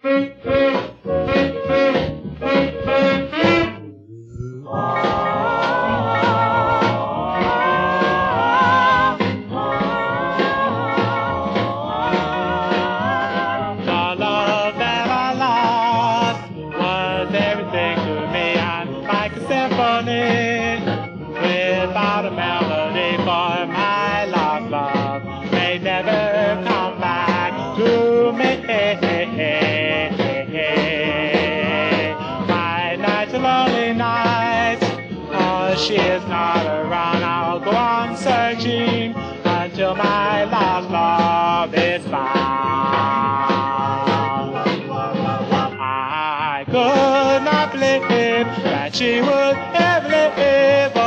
love that I lost was everything to me. I'm like a symphony without a melody, for my lost love may never come back to me. My nights are lonely nights, she is not around. I'll go on searching until my lost love is found. I could not believe that she would ever live